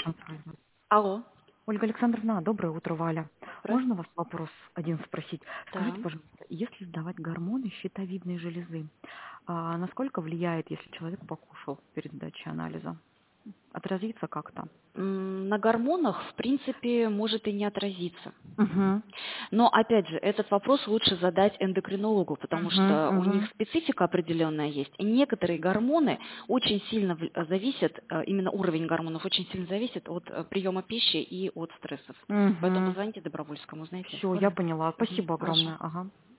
контролирует. Алло, Ольга Александровна, доброе утро, Валя. здравствуйте. Можно вас вопрос один спросить? Скажите, Да. пожалуйста, если сдавать гормоны щитовидной железы, насколько влияет, если человек покушал перед сдачей анализа? Отразится как-то? На гормонах, в принципе, может и не отразиться. Угу, Но, опять же, этот вопрос лучше задать эндокринологу, потому угу, что у них угу, специфика определенная есть. И некоторые гормоны очень сильно зависят, именно уровень гормонов очень сильно зависит от приема пищи и от стрессов. Поэтому угу. позвоните Добровольскому, знаете. Все, я поняла. Мгм. Спасибо Хорошо. огромное. Ага.